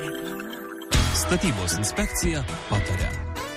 Statybos inspekcija pataria.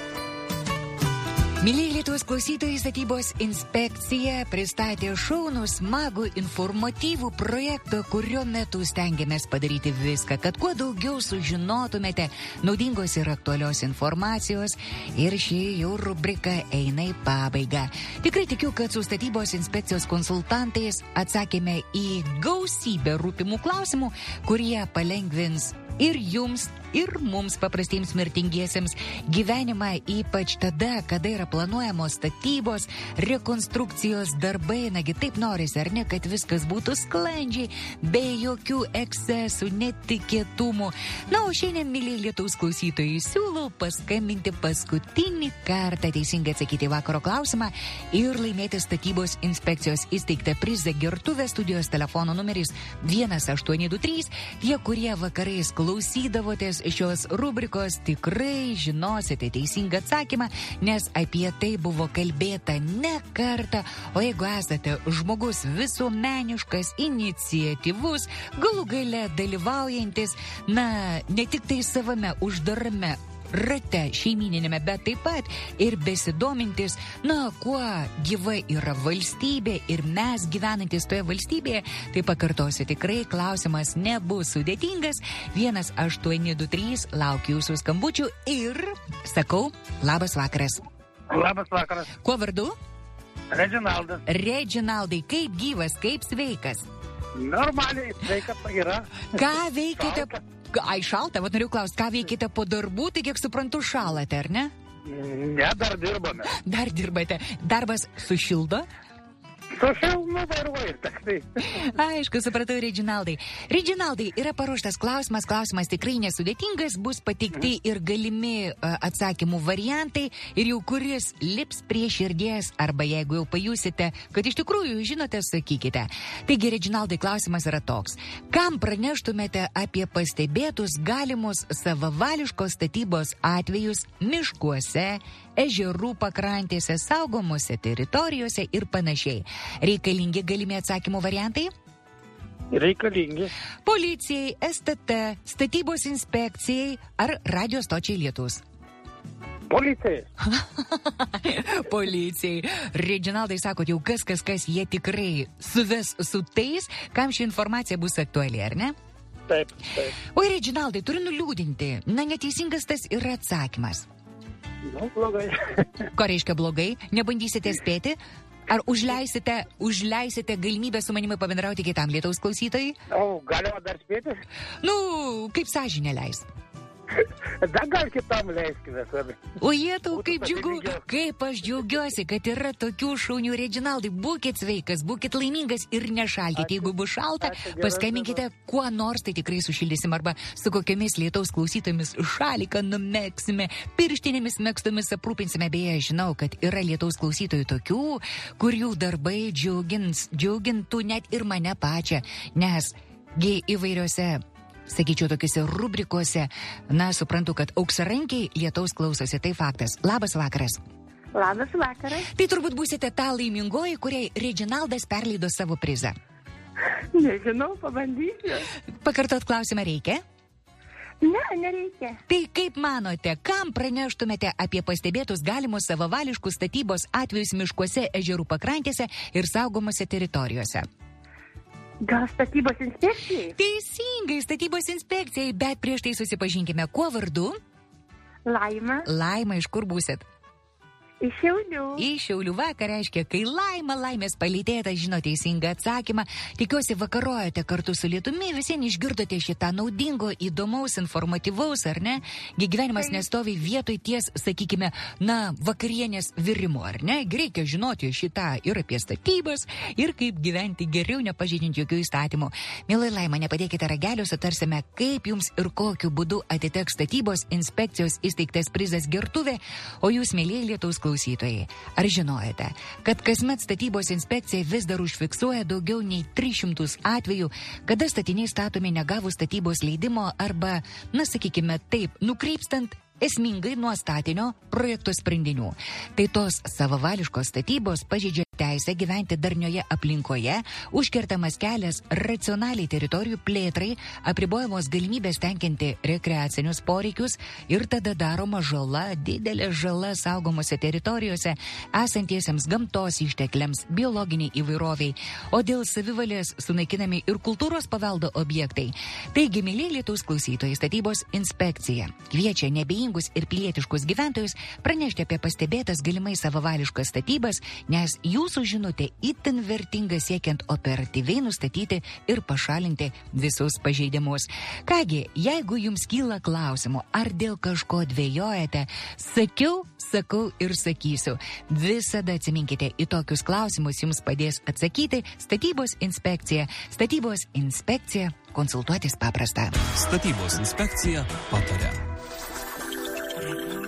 Mylėjai Lietuvos klausytojai, statybos inspekcija pristatė šaunų, smagų, informatyvų projektą, kurio metu stengiamės padaryti viską, kad kuo daugiau sužinotumėte naudingos ir aktualios informacijos, ir ši jau rubrika eina į pabaigą. Tikrai tikiu, kad su statybos inspekcijos konsultantais atsakėme į gausybę rūpimų klausimų, kurie palengvins ir jums, ir mums paprastiems mirtingiesiems gyvenimą, ypač tada, kada yra planuojamos statybos, rekonstrukcijos darbai, nagi taip norisi, ar ne, kad viskas būtų sklandžiai, be jokių ekscesų, netikėtumų. Na, o šiandien, mylėjai Lietuvos klausytojai, siūlau paskambinti paskutinį kartą teisingai atsakyti vakaro klausimą ir laimėti statybos inspekcijos įsteigtą prizą Gertuvės studijos telefono numeris 1823. Tie, kurie vakarais klausydavotės šios rubrikos, tikrai žinosite teisingą atsakymą, nes apie tai buvo kalbėta ne kartą. O jeigu esate žmogus visuomeniškas, iniciatyvus, galų gale dalyvaujantis, ne tik tai savame uždarame rate šeimininėme, bet taip pat ir besidomintis, kuo gyva yra valstybė ir mes gyvenantis toje valstybėje, tai pakartosiu, tikrai klausimas nebus sudėtingas. 1823, laukiu jūsų skambučių ir sakau, labas vakaras. Labas vakaras. Kuo vardu? Reginaldas. Reginaldai, kaip gyvas, kaip sveikas? Normaliai, sveika yra. Ką veikite? Šalta, norėjau klausti, ką veikite po darbų, tai kiek suprantu šalate, ar ne? Ne, dar dirbame. Dar dirbate. Darbas sušildo? Sušildo vairuoju, tai. Aišku, supratau, Reginaldai. Reginaldai, yra paruoštas klausimas tikrai nesudėtingas, bus pateikti ir galimi atsakymų variantai, ir jau kuris lips prie širdies, arba jeigu jau pajusite, kad iš tikrųjų žinote, sakykite. Taigi, Reginaldai, klausimas yra toks. Kam praneštumėte apie pastebėtus galimus savavališkos statybos atvejus miškuose, ežerų pakrantėse, saugomose teritorijose ir panašiai? Reikalingi galimi atsakymų variantai? Reikalingi. Policijai, STT, statybos inspekcijai ar radio stočiai Lietuvos? Policijai. Policijai. Reginaldai, sakot, jau kas, jie tikrai suves su tais, kam ši informacija bus aktuali, ar ne? Taip. Oi, Reginaldai, turiu nuliūdinti. Neteisingas tas yra atsakymas. Blogai. Ko reiškia blogai? Nebandysite spėti? Ar užleisite galimybę su manimi pabendrauti kitam Lietuvos klausytojai? O, galima dar spėti? Kaip sąžinė leis. Dar gal kitam leiskime. O jėtau, kaip aš džiaugiuosi, kad yra tokių šaunių. Reginaldai, būkit sveikas, būkit laimingas ir nešalkite. Jeigu bus šalta, paskambinkite kuo nors, tai tikrai sušildysim, arba su kokiamis Lietuvos klausytomis šaliką numeksime, pirštinėmis megstomis aprūpinsime. Beje, žinau, kad yra Lietuvos klausytojų tokių, kurių darbai džiugintų net ir mane pačią, nes įvairiose, sakyčiau, tokiuose rubrikose, suprantu, kad auksarankiai Lietaus klausosi, tai faktas. Labas vakaras. Labas vakaras. Tai turbūt būsite ta laimingoji, kuriai Reginaldas perleido savo prizą. Nežinau, pabandysiu. Pakartot klausimą reikia? Ne, nereikia. Tai kaip manote, kam praneštumėte apie pastebėtus galimus savavališkus statybos atvejus miškuose, ežerų pakrantėse ir saugomose teritorijose? Gal statybos inspekcijai? Teisingai, statybos inspekcijai, bet prieš tai susipažinkime, kuo vardu? Laima. Laima, iš kur būsit? Iš Šiaulių. Iš Šiaulių. Vakar reiškia, kai laimės palytėta, žino teisingą atsakymą. Tikiuosi vakarojate kartu su lietumi, visi išgirdote šitą naudingo, įdomaus, informatyvaus, ar ne? Gyvenimas nestovi vietoj ties, sakykime, vakarienės virimo, ar ne? Reikia žinoti šitą ir apie statybas, ir kaip gyventi geriau, nepažeidžiant jokių įstatymų. Mielai Laima, nepadėkite ragelio, sutarsime, kaip jums ir kokiu būdu atiteks statybos inspekcijos įsteigtas prizas Gertuvė, o jūs, mėlyje Lietuvos klausytojai, ar žinojate, kad kasmet statybos inspekcija vis dar užfiksuoja daugiau nei 300 atvejų, kada statiniai statomi negavus statybos leidimo arba, sakykime taip, nukrypstant esmingai nuo statinio projekto sprendinių. Tai tos savavališkos statybos pažeidžia teisę gyventi darnioje aplinkoje, užkertamas kelias racionaliai teritorijų plėtrai, apribojamos galimybės tenkinti rekreacinius poreikius ir tada daroma žala, didelė žala saugomose teritorijose esantiesiems gamtos ištekliams, biologiniai įvairoviai, o dėl savivalės sunaikinami ir kultūros paveldo objektai. Taigi, mėly Lietuvos klausytojai, statybos inspekcija kviečia neabejingus ir pilietiškus gyventojus pranešti apie pastebėtas galimai savavališkas statybas, nes jūsų žinutė itin vertinga siekiant operatyviai nustatyti ir pašalinti visus pažeidimus. Kągi, jeigu jums kyla klausimų, ar dėl kažko dvejojate, sakau ir sakysiu. Visada atsiminkite, į tokius klausimus jums padės atsakyti statybos inspekcija. Statybos inspekcija, konsultuotis paprasta. Statybos inspekcija pataria.